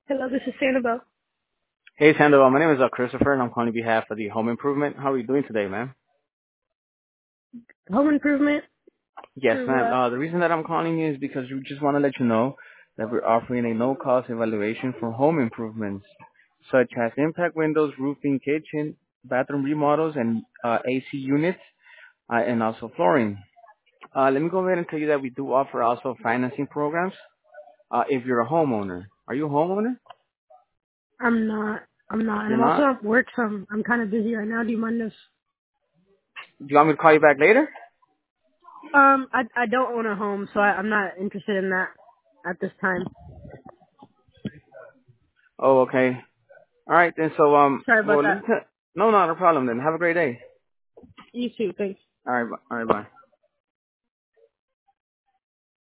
Hello, this is Sanibel. Hey, Sandoval. My name is Christopher, and I'm calling on behalf of the Home Improvement. How are you doing today, ma'am? Home improvement Yes, for ma'am. what? The reason that I'm calling you is because we just want to let you know that we're offering a no-cost evaluation for home improvements, such as impact windows, roofing, kitchen, bathroom remodels, and AC units, and also flooring. Let me go ahead and tell you that we do offer also financing programs if you're a homeowner. Are you a homeowner? I'm not. I'm not. And You're I'm also not? at work, so I'm kind of busy right now. Do you mind this? Do you want me to call you back later? I don't own a home, so I'm not interested in that at this time. Oh, okay. All right, then. So, Sorry about well, that. no, not a problem then. Have a great day. You too. Thanks. All right, all right, bye.